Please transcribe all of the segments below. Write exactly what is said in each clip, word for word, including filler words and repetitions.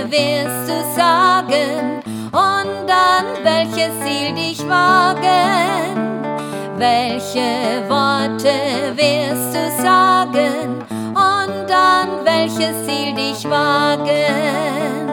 wirst du sagen? Und an welches Ziel dich wagen? Welche Worte wirst du sagen? Und an welches Ziel dich wagen?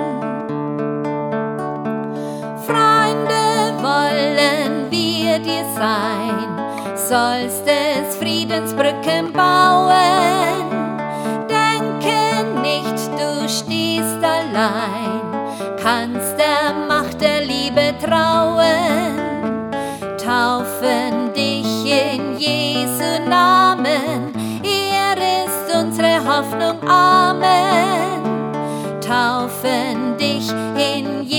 Freunde wollen wir dir sein, sollst des Friedensbrücken bauen. Denke nicht, du stehst allein, kannst der Macht der Liebe trauen. Taufen dich in Jesu Namen, er ist unsere Hoffnung, Amen. Taufen dich in Jesu